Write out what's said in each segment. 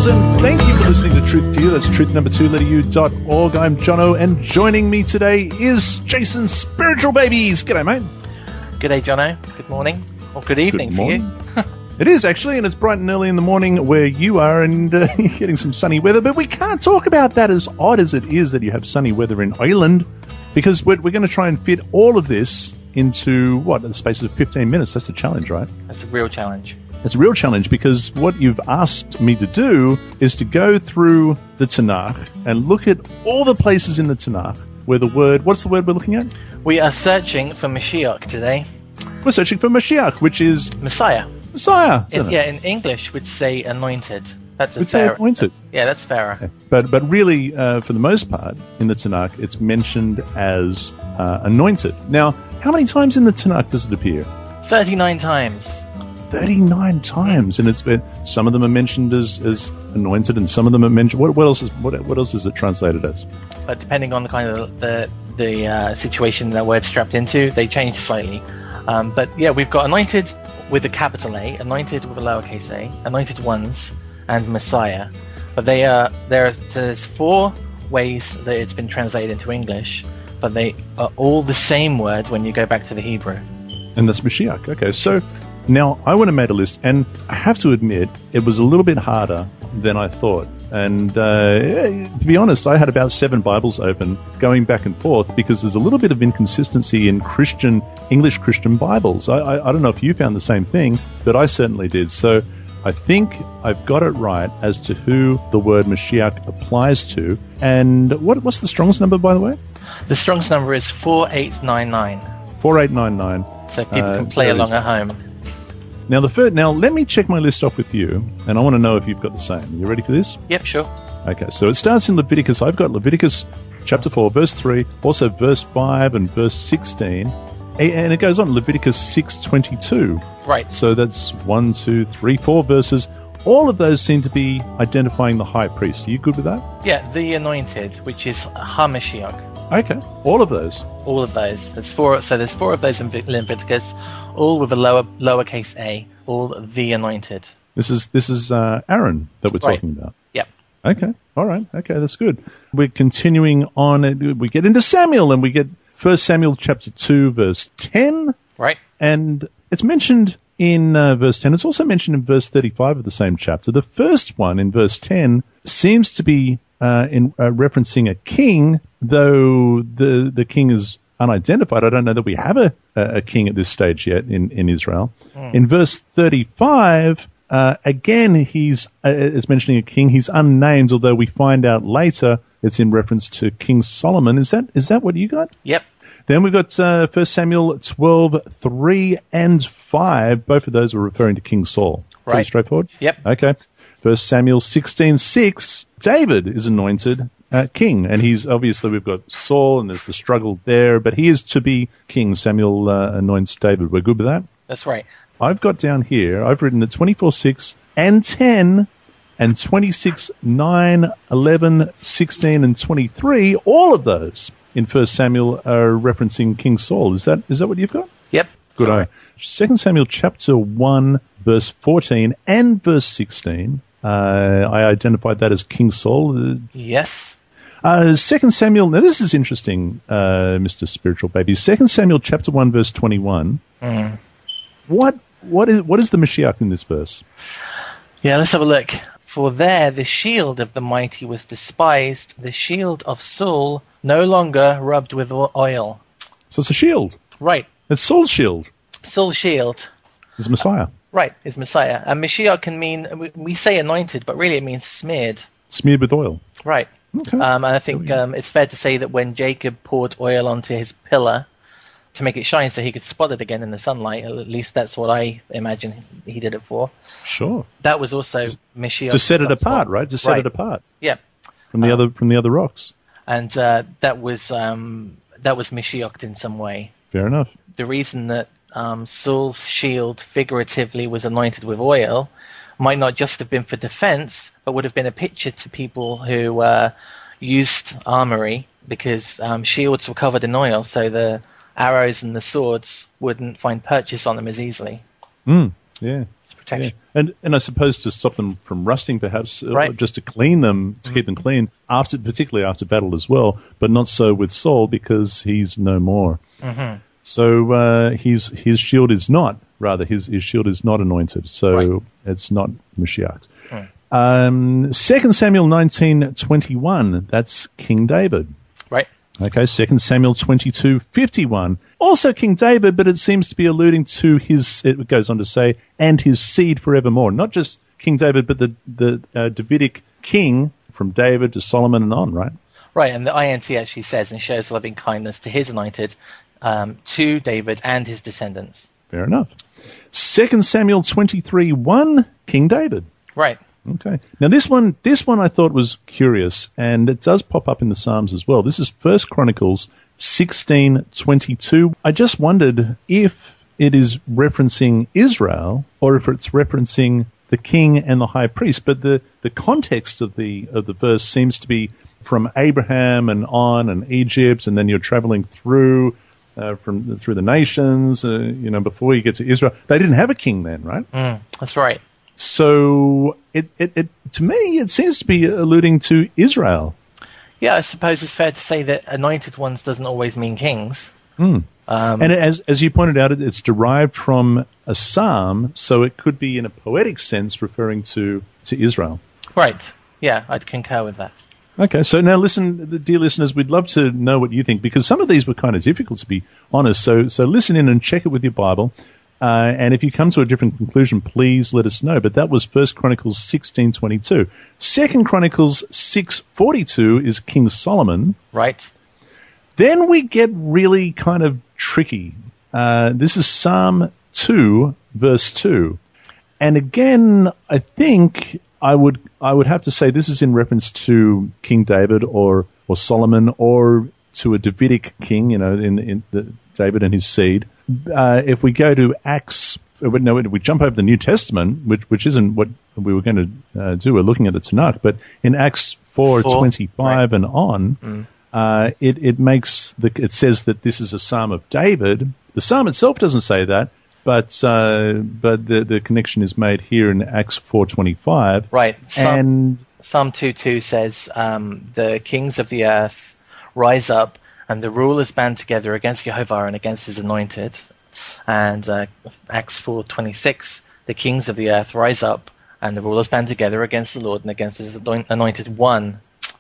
Beatles, and thank you for listening to Truth to You. That's truth2u.org. I'm Jono, and joining me today is Jason Spiritual Babies. G'day, mate. G'day, Jono. Good morning. Or good evening for you. It is, actually, and it's bright and early in the morning where you are, and you're getting some sunny weather, but we can't talk about that, as odd as it is that you have sunny weather in Ireland, because we're going to try and fit all of this into, the space of 15 minutes. That's the challenge, right? That's a real challenge. It's a real challenge, because what you've asked me to do is to go through the Tanakh and look at all the places in the Tanakh where the word... What's the word we're looking at? We are searching for Mashiach today. We're searching for Mashiach, which is... Messiah. Messiah. In English, we'd say anointed. That's a we'd say anointed. Yeah, that's fairer. Okay. But really, for the most part, in the Tanakh, it's mentioned as anointed. Now, how many times in the Tanakh does it appear? 39 times. 39 times, and it's been, some of them are mentioned as anointed, and some of them are mentioned. What else is it translated as? Depending on the kind of the situation that word's strapped into, they change slightly. But yeah, we've got anointed with a capital A, anointed with a lowercase a, anointed ones, and Messiah. But there's 4 ways that it's been translated into English, but they are all the same word when you go back to the Hebrew. And that's Mashiach. Okay, so now I went and made a list, and I have to admit it was a little bit harder than I thought. And to be honest, I had about 7 Bibles open going back and forth, because there's a little bit of inconsistency in English Christian Bibles. I don't know if you found the same thing, but I certainly did. So I think I've got it right as to who the word Mashiach applies to. And what's the Strong's number, by the way? The Strong's number is 4899. 4899. So people can play along at home. Now, let me check my list off with you, and I want to know if you've got the same. Are you ready for this? Yep, sure. Okay, so it starts in Leviticus. I've got Leviticus chapter 4, verse 3, also verse 5 and verse 16, and it goes on, Leviticus 6:22. Right. So that's 1, 2, 3, 4 verses. All of those seem to be identifying the high priest. Are you good with that? Yeah, the anointed, which is HaMashiach. Okay, all of those. All of those. There's 4. So there's 4 of those in Leviticus, all with a lowercase a, all the anointed. This is Aaron that we're talking about. Yep. Okay. All right. Okay, that's good. We're continuing on. We get into Samuel, and we get 1 Samuel chapter 2, verse 10. Right. And it's mentioned in verse 10. It's also mentioned in verse 35 of the same chapter. The first one in verse 10 seems to be referencing a king, though the king is unidentified. I don't know that we have a king at this stage yet in Israel. In verse 35, again, he's mentioning a king. He's unnamed, although we find out later it's in reference to King Solomon. Is that what you got? Yep. Then we've got 1 Samuel 12, 3 and 5. Both of those are referring to King Saul. Right. Pretty straightforward? Yep. Okay. 1 Samuel 16, 6. David is anointed king, and he's obviously, we've got Saul, and there's the struggle there, but he is to be king. Samuel anoints David. We're good with that? That's right. I've got down here, I've written at 24, 6 and 10 and 26, 9, 11, 16 and 23. All of those in 1 Samuel are referencing King Saul. Is that what you've got? Yep. Good eye. 2 Samuel chapter 1, verse 14 and verse 16. I identified that as King Saul. Yes. 2 Samuel, now this is interesting, Mr. Spiritual Baby. 2 Samuel chapter 1, verse 21. What is the Mashiach in this verse? Yeah, let's have a look. For there the shield of the mighty was despised, the shield of Saul no longer rubbed with oil. So it's a shield. Right. It's Saul's shield. Saul's shield. Is Messiah. Right, is Messiah. And Mashiach can mean, we say anointed, but really it means smeared. Smeared with oil. Right. Okay. And I think it's fair to say that when Jacob poured oil onto his pillar to make it shine so he could spot it again in the sunlight, at least that's what I imagine he did it for. Sure. That was also Mashiach. To set it apart, right? To set it apart. Yeah. From the other rocks. And that was Mashiach in some way. Fair enough. The reason that Saul's shield figuratively was anointed with oil might not just have been for defense, but would have been a picture to people who used armory, because shields were covered in oil, so the arrows and the swords wouldn't find purchase on them as easily. Yeah. It's protection. Yeah. And I suppose to stop them from rusting, perhaps, Right. just to clean them, to keep them clean, particularly after battle as well, but not so with Saul because he's no more. Mm-hmm. So his shield is not, rather, his shield is not anointed, so it's not Mashiach. 2 Samuel 19:21, that's King David. Right. Okay, 2 Samuel 22:51, also King David, but it seems to be alluding to his, it goes on to say, and his seed forevermore. Not just King David, but the Davidic king from David to Solomon and on, right? Right, and the INT actually says, and shows loving kindness to his anointed, to David and his descendants. Fair enough. 2 Samuel 23:1, King David. Right. Okay. Now this one I thought was curious, and it does pop up in the Psalms as well. This is 1 Chronicles 16:22. I just wondered if it is referencing Israel or if it's referencing the king and the high priest. But the context of the verse seems to be from Abraham and on and Egypt, and then you're traveling through through the nations. Before you get to Israel, they didn't have a king then, right? That's right. So it to me it seems to be alluding to Israel. Yeah, I suppose it's fair to say that anointed ones doesn't always mean kings. And as you pointed out, it's derived from a psalm, so it could be in a poetic sense referring to Israel. Right. Yeah, I'd concur with that. Okay, so now listen, dear listeners, we'd love to know what you think, because some of these were kind of difficult, to be honest. So listen in and check it with your Bible. And if you come to a different conclusion, please let us know. But that was 1 Chronicles 16:22. 2 Chronicles 6:42 is King Solomon. Right. Then we get really kind of tricky. This is Psalm 2, verse 2. And again, I think I would have to say this is in reference to King David or Solomon, or to a Davidic king, in David and his seed. If we go to Acts, we jump over the New Testament, which isn't what we were going to do. We're looking at the Tanakh, but in Acts 4:25 and on, it says that this is a Psalm of David. The Psalm itself doesn't say that, but the connection is made here in Acts 4:25. Right. And Psalm 2:2 says, the kings of the earth rise up, and the rulers band together against Jehovah and against his anointed. And Acts 4:26, the kings of the earth rise up, and the rulers band together against the Lord and against his anointed one.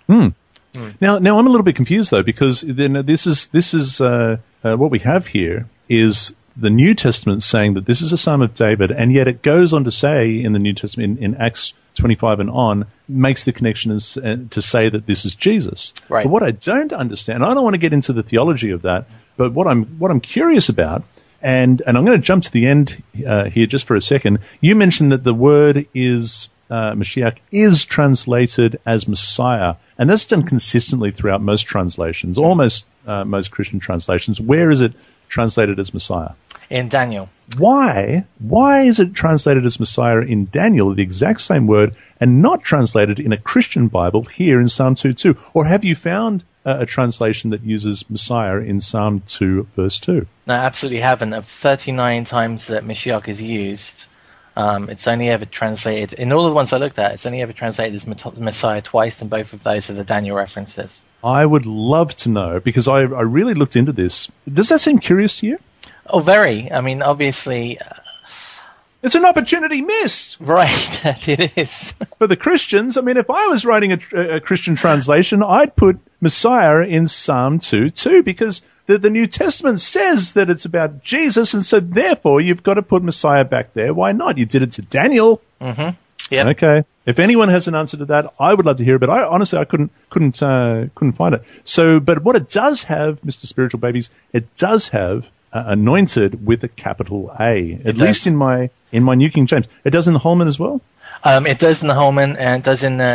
Now I'm a little bit confused though, because this is what we have here is the New Testament saying that this is a Psalm of David, and yet it goes on to say in the New Testament, in Acts 25 and on, makes the connection to say that this is Jesus. Right. But what I don't understand, I don't want to get into the theology of that, but what I'm curious about, and I'm going to jump to the end here just for a second. You mentioned that the word is Mashiach is translated as Messiah, and that's done consistently throughout most translations, almost most Christian translations. Where is it translated as Messiah? In Daniel. Why is it translated as Messiah in Daniel, the exact same word, and not translated in a Christian Bible here in Psalm 2:2? Or have you found a translation that uses Messiah in Psalm 2, verse 2? No, I absolutely haven't. Of 39 times that Mashiach is used, it's only ever translated, in all the ones I looked at, it's only ever translated as Messiah twice, and both of those are the Daniel references. I would love to know, because I really looked into this. Does that seem curious to you? Oh, very. I mean, obviously... it's an opportunity missed. Right, it is. For the Christians, I mean, if I was writing a Christian translation, I'd put Messiah in Psalm 2:2, because the New Testament says that it's about Jesus, and so therefore you've got to put Messiah back there. Why not? You did it to Daniel. Mm-hmm. Yep. Okay. If anyone has an answer to that, I would love to hear it, but I honestly couldn't find it. So, but what it does have, Mr. Spiritual Babies, it does have anointed with a capital A. At least in my New King James. It does in the Holman as well? It does in the Holman, and it does in the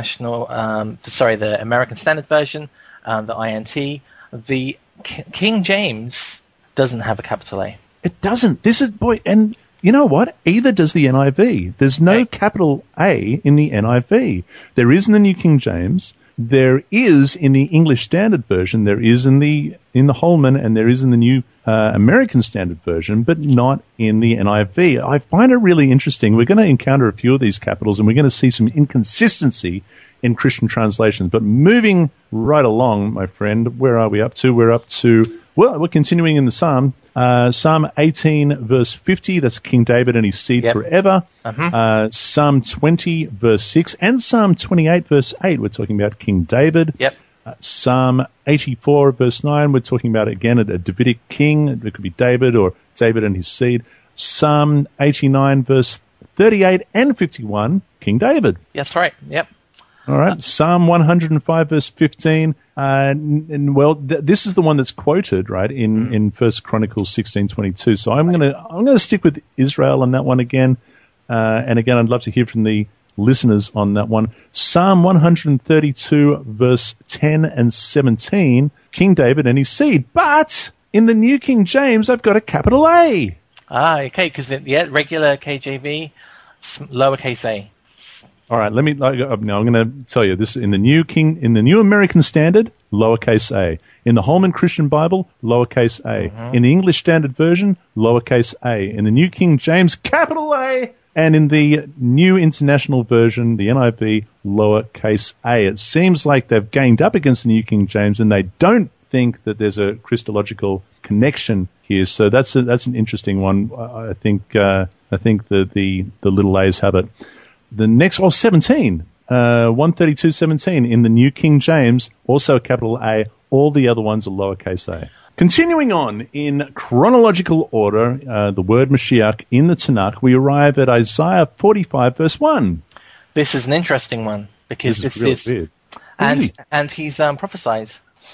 the American Standard Version, the INT. The King James doesn't have a capital A. It doesn't. And you know what? Either does the NIV. There's no capital A in the NIV. There is in the New King James. There is in the English Standard Version. There is in the Holman, and there is in the New American Standard Version, but not in the NIV. I find it really interesting. We're going to encounter a few of these capitals, and we're going to see some inconsistency in Christian translations. But moving right along, my friend, where are we up to? We're continuing in the Psalm. Psalm 18, verse 50, that's King David and his seed forever. Psalm 20, verse 6, and Psalm 28, verse 8, we're talking about King David. Psalm 84, verse 9, we're talking about, again, a Davidic king. It could be David or David and his seed. Psalm 89, verse 38 and 51, King David. That's right. Yep. All right. Psalm 105, verse 15. This is the one that's quoted, right, in 1 Chronicles 16:22. So I'm gonna stick with Israel on that one again. And again, I'd love to hear from the listeners on that one. Psalm 132, verse 10 and 17, King David and his seed. But in the New King James, I've got a capital A. Okay, because regular KJV, lowercase a. All right, now I'm going to tell you this in the New American Standard, lowercase a. In the Holman Christian Bible, lowercase a. In the English Standard Version, lowercase a. In the New King James, capital A. And in the New International Version, the NIV, lowercase a. It seems like they've ganged up against the New King James, and they don't think that there's a Christological connection here. So that's an interesting one. I think the little A's have it. The next, 17, 132:17 in the New King James, also a capital A. All the other ones are lowercase a. Continuing on in chronological order, the word Mashiach in the Tanakh, we arrive at Isaiah 45, verse 1. This is an interesting one because this is weird. And he's prophesied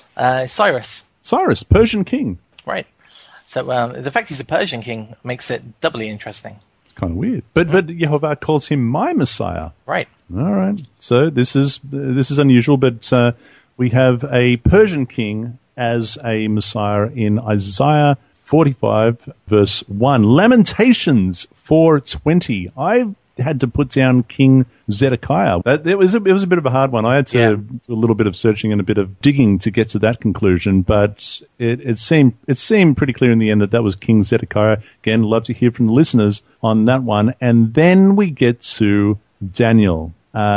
Cyrus, Persian king. Right. So the fact he's a Persian king makes it doubly interesting. It's kind of weird, but Yehovah calls him my Messiah. Right. All right. So this is unusual, but we have a Persian king as a Messiah in Isaiah 45, verse 1. Lamentations 4:20. I had to put down King Zedekiah. It was a bit of a hard one. I had to do a little bit of searching and a bit of digging to get to that conclusion, but it seemed pretty clear in the end that was King Zedekiah. Again, love to hear from the listeners on that one. And then we get to Daniel.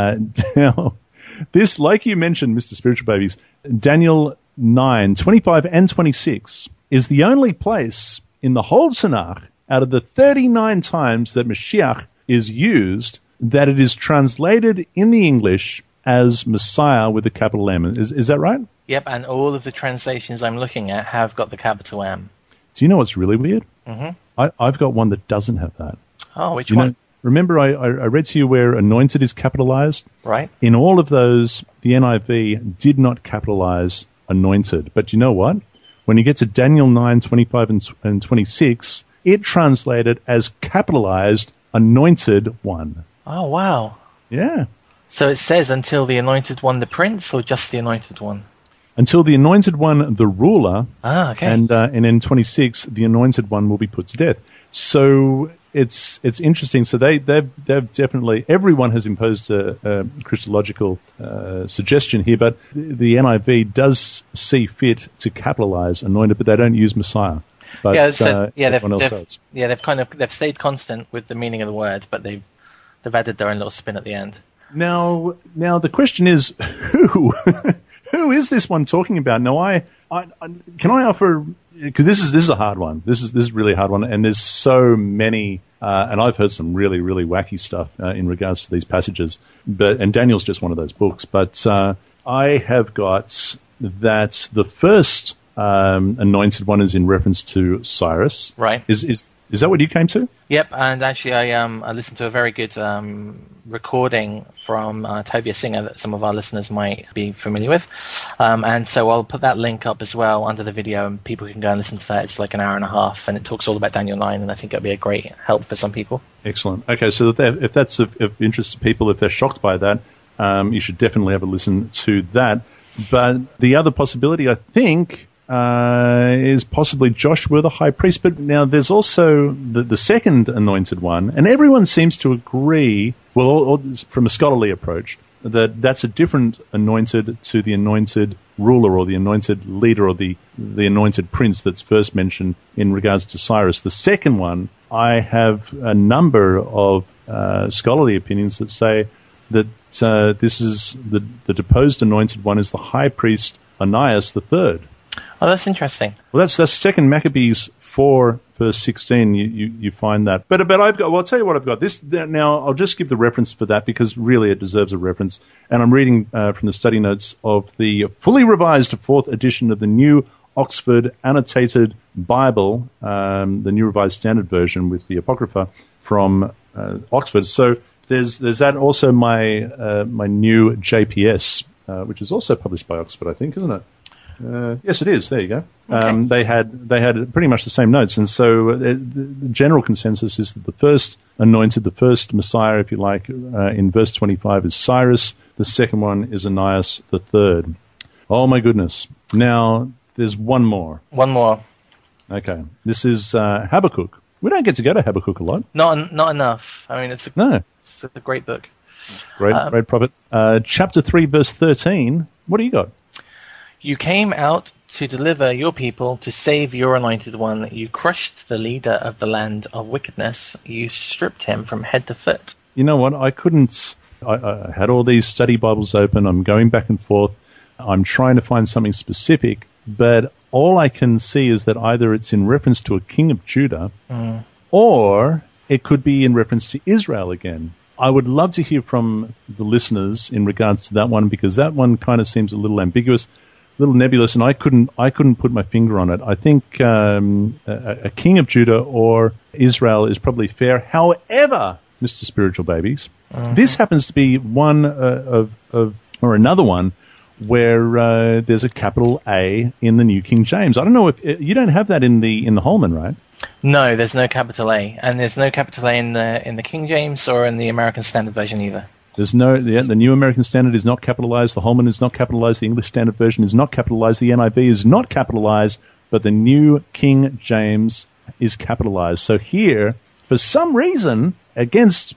Now, this, like you mentioned, Mr. Spiritual Babies, Daniel 9, 25 and 26 is the only place in the whole Tanakh out of the 39 times that Mashiach is used that it is translated in the English as Messiah with a capital M. Is that right? Yep, and all of the translations I'm looking at have got the capital M. Do you know what's really weird? I've got one that doesn't have that. Oh, which one? Remember I read to you where anointed is capitalized? Right. In all of those, the NIV did not capitalize anointed. But you know what? When you get to Daniel 9, 25 and 26, it translated as capitalized anointed one. Oh, wow. Yeah. So it says until the anointed one, the prince, or just the anointed one? Until the anointed one, the ruler. Ah, okay. And in 26, the anointed one will be put to death. So it's interesting. So they've definitely, everyone has imposed a Christological suggestion here, but the NIV does see fit to capitalize anointed, but they don't use Messiah. But they've stayed constant with the meaning of the word, but they've added their own little spin at the end. Now the question is, who is this one talking about? Now, can I offer, because this is a hard one. This is really a hard one, and there's so many, and I've heard some really, really wacky stuff in regards to these passages. And Daniel's just one of those books. But I have got that the first anointed one is in reference to Cyrus. Right. Is that what you came to? Yep, and actually I listened to a very good recording from Tovia Singer that some of our listeners might be familiar with. And so I'll put that link up as well under the video, and people can go and listen to that. It's like an hour and a half, and it talks all about Daniel 9, and I think it'll be a great help for some people. Excellent. Okay, so if that's of interest to people, if they're shocked by that, you should definitely have a listen to that. But the other possibility, I think, is possibly Joshua the high priest. But now there's also the second anointed one, and everyone seems to agree, well, from a scholarly approach, that's a different anointed to the anointed ruler or the anointed leader or the anointed prince that's first mentioned in regards to Cyrus. The second one, I have a number of scholarly opinions that say that this is the deposed anointed one is the high priest Onias III. Oh, that's interesting. Well, that's Second Maccabees 4, verse 16. You find that. But I've got. Well, I'll tell you what I've got. Now I'll just give the reference for that because really it deserves a reference. And I'm reading from the study notes of the fully revised 4th edition of the New Oxford Annotated Bible, the New Revised Standard Version with the Apocrypha from Oxford. So there's that. Also my new JPS, which is also published by Oxford, I think, isn't it? Yes, it is. There you go. Okay. They had pretty much the same notes, and so the general consensus is that the first anointed, the first Messiah, if you like, in verse 25 is Cyrus. The second one is Onias III. Oh my goodness! Now there's one more. One more. Okay, this is Habakkuk. We don't get to go to Habakkuk a lot. Not enough. I mean, it's a great book. Great prophet. Chapter 3, verse 13. What do you got? You came out to deliver your people, to save your anointed one. You crushed the leader of the land of wickedness. You stripped him from head to foot. You know what? I had all these study Bibles open. I'm going back and forth. I'm trying to find something specific, but all I can see is that either it's in reference to a king of Judah, or it could be in reference to Israel again. I would love to hear from the listeners in regards to that one, because that one kind of seems a little ambiguous, a little nebulous, and I couldn't put my finger on it. I think a king of Judah or Israel is probably fair. However, Mr. Spiritual Babies, this happens to be one or another one where there's a capital A in the New King James. I don't know if you don't have that in the Holman, right? No, there's no capital A, and there's no capital A in the King James or in the American Standard Version either. There's the New American Standard is not capitalized. The Holman is not capitalized. The English Standard Version is not capitalized. The NIV is not capitalized, but the New King James is capitalized. So here, for some reason, against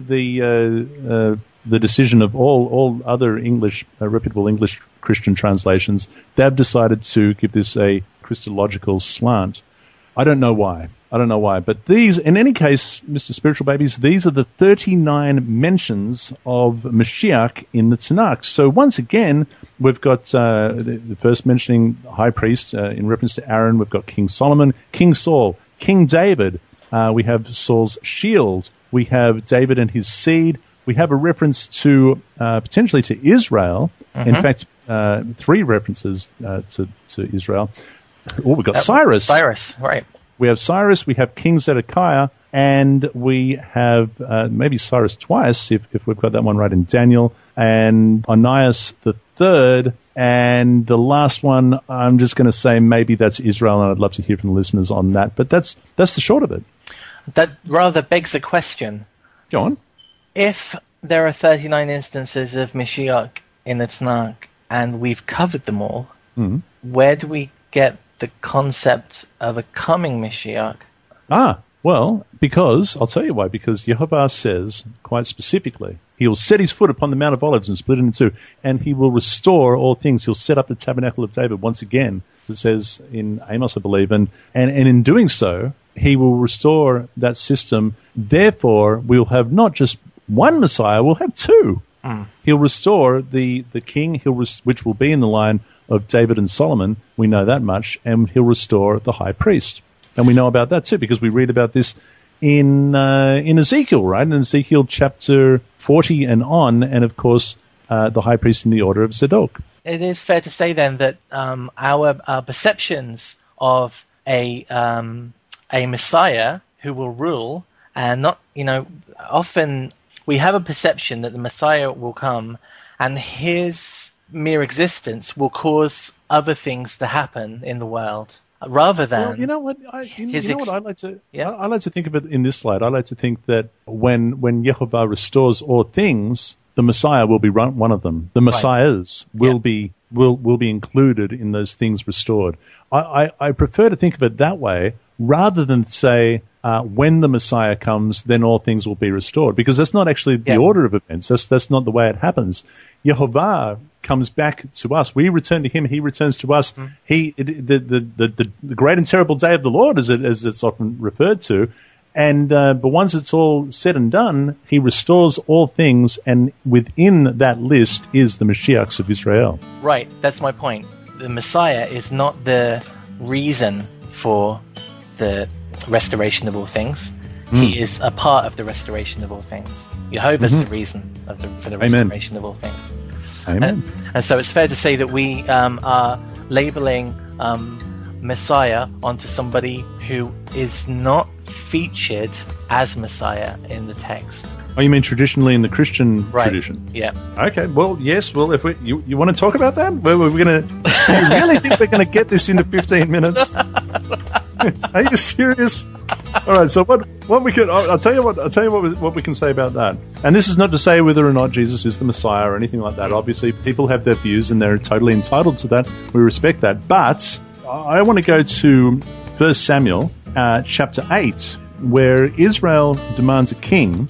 the decision of all other English reputable English Christian translations, they've decided to give this a Christological slant. I don't know why. But these, in any case, Mr. Spiritual Babies, these are the 39 mentions of Mashiach in the Tanakh. So once again, we've got the first mentioning high priest in reference to Aaron. We've got King Solomon, King Saul, King David. We have Saul's shield. We have David and his seed. We have a reference to potentially to Israel. In fact, 3 references to Israel. Oh, we've got Cyrus. Cyrus, right. We have Cyrus, we have King Zedekiah, and we have maybe Cyrus twice, if we've got that one right, in Daniel, and Onias III, and the last one, I'm just going to say maybe that's Israel, and I'd love to hear from the listeners on that, but that's the short of it. That rather begs a question. Go on. If there are 39 instances of Mashiach in the Tanakh, and we've covered them all, where do we get the concept of a coming Mashiach? Well, because, I'll tell you why, because Yehovah says, quite specifically, he will set his foot upon the Mount of Olives and split it in two, and he will restore all things. He'll set up the tabernacle of David once again, as it says in Amos, I believe, and in doing so, he will restore that system. Therefore, we'll have not just one Messiah, we'll have 2. He'll restore the king, which will be in the line of David and Solomon, we know that much, and he'll restore the high priest. And we know about that too, because we read about this in Ezekiel, right? In Ezekiel chapter 40 and on, and of course, the high priest in the order of Zadok. It is fair to say then that our perceptions of a Messiah who will rule, and not, often we have a perception that the Messiah will come and his mere existence will cause other things to happen in the world, rather than. Well, you know what? I like to. Yeah? I like to think of it in this light. I like to think that when Yehovah restores all things, the Messiah will be one of them. The Messiahs will be included in those things restored. I prefer to think of it that way rather than say when the Messiah comes, then all things will be restored. Because that's not actually the order of events. That's not the way it happens. Yehovah comes back to us. We return to him. He returns to us. The great and terrible day of the Lord, as it's often referred to. And but once it's all said and done, he restores all things, and within that list is the Mashiachs of Israel. Right, that's my point. The Messiah is not the reason for the restoration of all things. He is a part of the restoration of all things. Jehovah is the reason for the restoration of all things. Amen. And so it's fair to say that we are labeling Messiah onto somebody who is not featured as Messiah in the text. Oh, you mean traditionally in the Christian tradition? Yeah. Okay. Well, yes. Well, if you want to talk about that, we're going to. Do you really think we're going to get this into 15 minutes? Are you serious? All right. So what we could, I'll tell you what we can say about that. And this is not to say whether or not Jesus is the Messiah or anything like that. Obviously, people have their views and they're totally entitled to that. We respect that. But I want to go to 1 Samuel chapter 8, where Israel demands a king.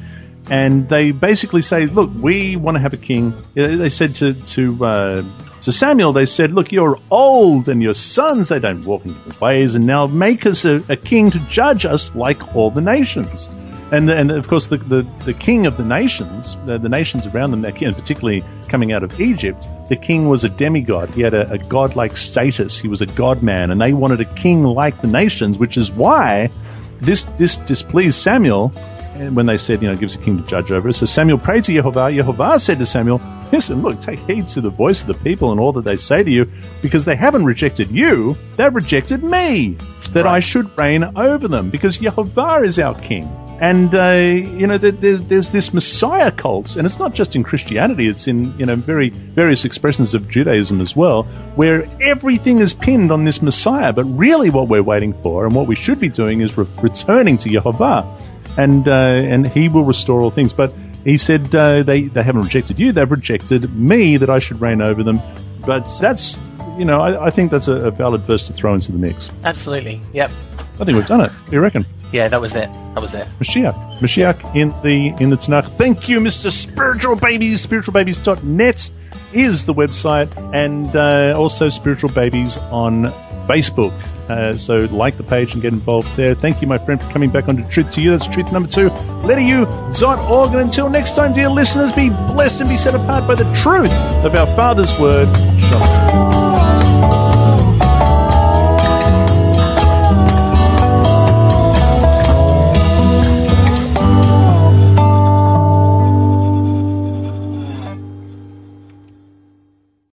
And they basically say, look, we want to have a king. They said to Samuel, they said, look, you're old and your sons, they don't walk in your ways, and now make us a king to judge us like all the nations. And of course, the king of the nations around them, and particularly coming out of Egypt, the king was a demigod. He had a godlike status. He was a god-man, and they wanted a king like the nations, which is why this displeased Samuel. And when they said, gives a king to judge over us. So Samuel prayed to Yehovah. Yehovah said to Samuel, listen, look, take heed to the voice of the people and all that they say to you, because they haven't rejected you, they've rejected me, that I should reign over them, because Yehovah is our king. And, there's this Messiah cult, and it's not just in Christianity, it's in, various expressions of Judaism as well, where everything is pinned on this Messiah. But really what we're waiting for, and what we should be doing, is returning to Yehovah. And he will restore all things. But he said they haven't rejected you, they've rejected me, that I should reign over them. But that's, I think that's a valid verse to throw into the mix. Absolutely, yep. I think we've done it. What do you reckon? Yeah, that was it. Mashiach in the Tanakh. Thank you, Mr. Spiritual Babies. SpiritualBabies.net is the website, and also Spiritual Babies on Facebook. So like the page and get involved there. Thank you, my friend, for coming back onto Truth to You. That's truth number 2, letteryou.org. And until next time, dear listeners, be blessed and be set apart by the truth of our Father's Word. Shalom.